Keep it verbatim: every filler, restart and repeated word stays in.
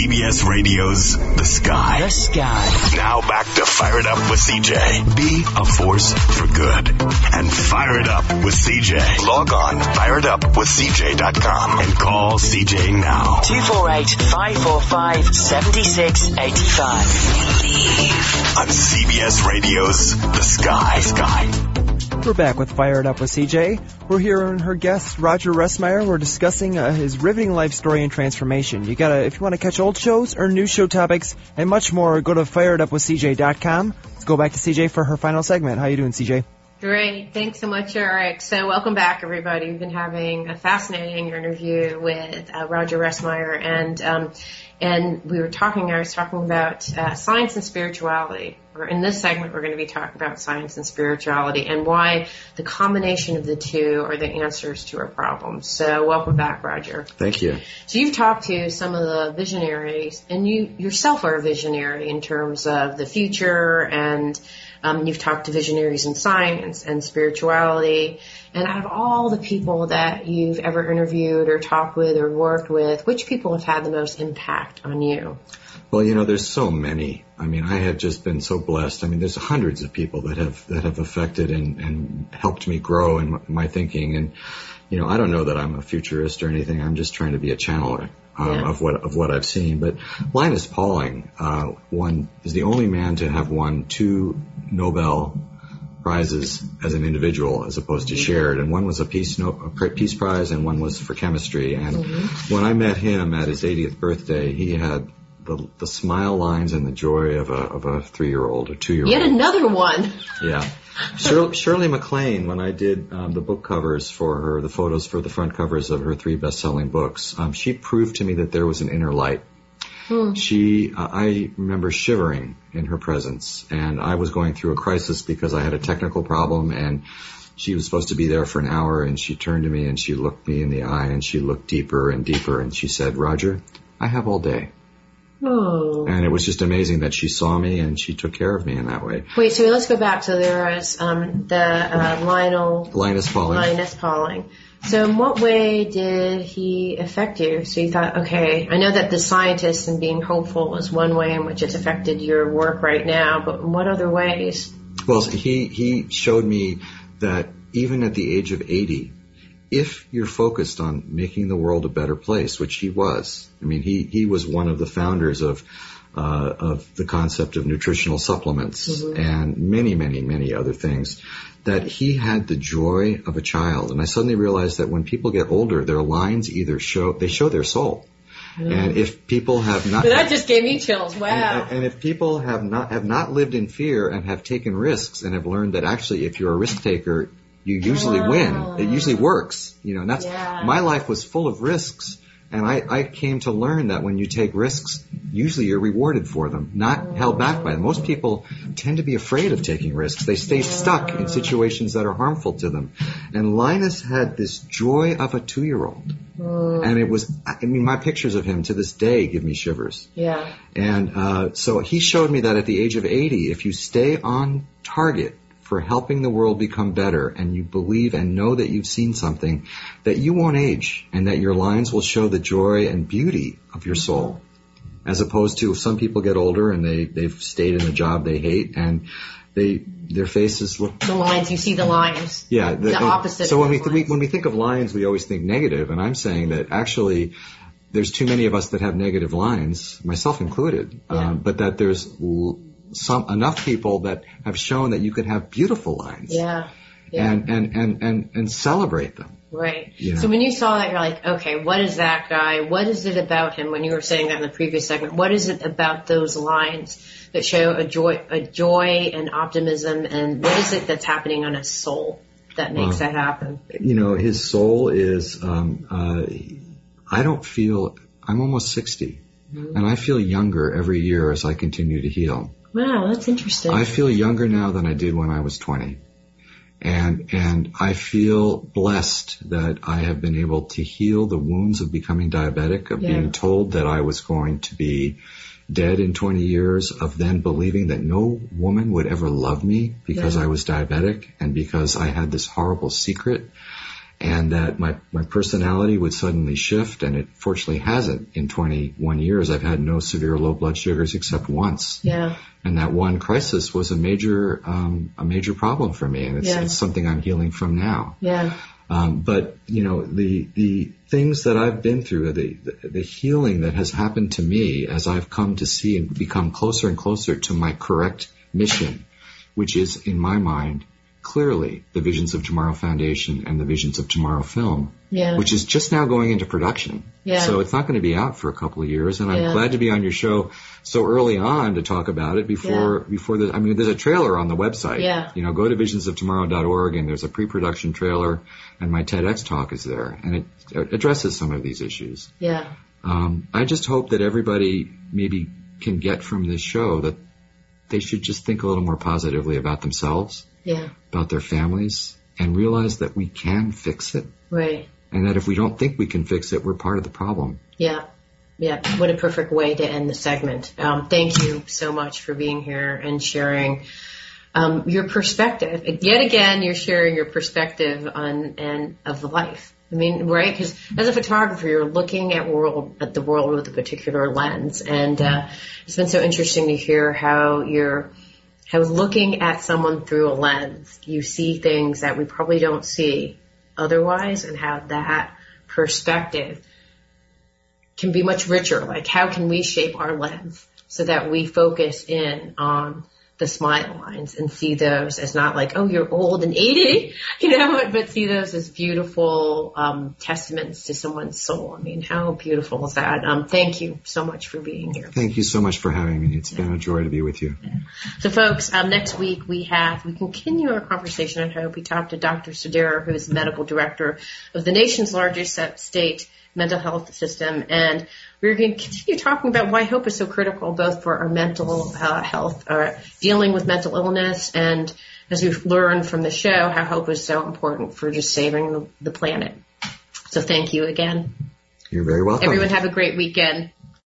C B S Radio's The Sky. The Sky. Now back to Fire It Up with C J. Be a force for good. And fire it up with C J. Log on, fire it up with C J dot com and call C J now. two four eight, five four five, seven six eight five. Believe. On C B S Radio's The Sky. Sky. We're back with Fire It Up with C J. We're here and her guest, Roger Ressmeyer. We're discussing uh, his riveting life story and transformation. You gotta, if you want to catch old shows or new show topics and much more, go to fire it up with C J dot com. Let's go back to C J for her final segment. How you doing, C J? Great. Thanks so much, Eric. So welcome back, everybody. We've been having a fascinating interview with uh, Roger Ressmeyer, and um, and we were talking, I was talking about uh, science and spirituality. Or in this segment, we're going to be talking about science and spirituality and why the combination of the two are the answers to our problems. So welcome back, Roger. Thank you. So you've talked to some of the visionaries, and you yourself are a visionary in terms of the future, and um, you've talked to visionaries in science and spirituality. And out of all the people that you've ever interviewed or talked with or worked with, which people have had the most impact on you? Well, you know, there's so many. I mean, I have just been so blessed. I mean, there's hundreds of people that have that have affected and, and helped me grow in my, my thinking. And, you know, I don't know that I'm a futurist or anything. I'm just trying to be a channeler um, yeah. of what of what I've seen. But Linus Pauling uh, won is the only man to have won two Nobel prizes as an individual as opposed to shared, and one was a peace no, a peace prize and one was for chemistry. And mm-hmm. when I met him at his eightieth birthday, he had the the smile lines and the joy of a of a three-year-old or two-year-old. Yet another one. Yeah. Shirley, Shirley MacLaine, when I did um, the book covers for her, the photos for the front covers of her three best-selling books, um, she proved to me that there was an inner light. Hmm. She, uh, I remember shivering in her presence, and I was going through a crisis because I had a technical problem, and she was supposed to be there for an hour, and she turned to me and she looked me in the eye, and she looked deeper and deeper, and she said, "Roger, I have all day." Oh. And it was just amazing that she saw me and she took care of me in that way. Wait, so let's go back. So there was um, the uh, Lionel... Linus Pauling. Linus Pauling. So in what way did he affect you? So you thought, okay, I know that the scientist and being hopeful is one way in which it's affected your work right now, but in what other ways? Well, he, he showed me that even at the age of eighty, if you're focused on making the world a better place, which he was, I mean, he, he was one of the founders of, uh, of the concept of nutritional supplements mm-hmm. and many, many, many other things, that he had the joy of a child. And I suddenly realized that when people get older, their lines either show, they show their soul. Mm. And if people have not... But that just gave me chills. Wow. And, and if people have not, have not lived in fear and have taken risks and have learned that actually if you're a risk taker, you usually oh. win. It usually works, you know, and that's, yeah. my life was full of risks. And I, I came to learn that when you take risks, usually you're rewarded for them, not oh. held back by them. Most people tend to be afraid of taking risks. They stay stuck in situations that are harmful to them. And Linus had this joy of a two-year-old. Oh. And it was, I mean, my pictures of him to this day give me shivers. Yeah. And, uh, so he showed me that at the age of eighty, if you stay on target for helping the world become better, and you believe and know that you've seen something, that you won't age, and that your lines will show the joy and beauty of your soul. As opposed to some people get older and they, they've stayed in a job they hate, and they their faces look... The lines, you see the lines. Yeah. The, the opposite So of when we, lines. we when we think of lines, we always think negative, and I'm saying that actually there's too many of us that have negative lines, myself included, Yeah. um, but that there's... L- Some enough people that have shown that you could have beautiful lines, yeah, yeah. and and and and and celebrate them. Right. You know? So when you saw that, you're like, okay, what is that guy? What is it about him? When you were saying that in the previous segment, what is it about those lines that show a joy, a joy and optimism, and what is it that's happening on his soul that makes uh, that happen? You know, his soul is. Um, uh, I don't feel. I'm almost sixty, mm-hmm. and I feel younger every year as I continue to heal. Wow, that's interesting. I feel younger now than I did when I was twenty. And, and I feel blessed that I have been able to heal the wounds of becoming diabetic, of yeah. being told that I was going to be dead in twenty years, of then believing that no woman would ever love me because yeah. I was diabetic and because I had this horrible secret. and that my, my personality would suddenly shift, and it fortunately hasn't. In twenty-one years, I've had no severe low blood sugars except once. Yeah. And that one crisis was a major, um, a major problem for me, and it's, yeah. it's something I'm healing from now. Yeah. Um, but, you know, the, the things that I've been through, the, the, the healing that has happened to me as I've come to see and become closer and closer to my correct mission, which is, in my mind, clearly the Visions of Tomorrow Foundation and the Visions of Tomorrow film, yeah. which is just now going into production. Yeah. So it's not going to be out for a couple of years, and I'm yeah. glad to be on your show so early on to talk about it before, yeah. before the, I mean, there's a trailer on the website. Yeah. You know, go to visions of tomorrow dot org, and there's a pre-production trailer, and my TEDx talk is there, and it addresses some of these issues. Yeah. Um, I just hope that everybody maybe can get from this show that they should just think a little more positively about themselves. Yeah. About their families, and realize that we can fix it. Right. And that if we don't think we can fix it, we're part of the problem. Yeah. Yeah. What a perfect way to end the segment. Um, thank you so much for being here and sharing um, your perspective. Yet again, you're sharing your perspective on and of life. I mean, right? Because as a photographer, you're looking at world at the world with a particular lens, and uh, it's been so interesting to hear how you're how looking at someone through a lens, you see things that we probably don't see otherwise, and how that perspective can be much richer. Like, how can we shape our lens so that we focus in on the smile lines and see those as not like, oh, you're old and eighty, you know, but see those as beautiful um, testaments to someone's soul. I mean, how beautiful is that? Um, thank you so much for being here. Thank you so much for having me. It's been a joy to be with you. Yeah. So, folks, um, next week we have, we continue our conversation, I hope. We talked to Doctor Sudhir, who is the medical director of the nation's largest state mental health system, and we're going to continue talking about why hope is so critical, both for our mental uh, health, uh, dealing with mental illness, and as we've learned from the show, how hope is so important for just saving the, the planet. So thank you again. You're very welcome. Everyone have a great weekend.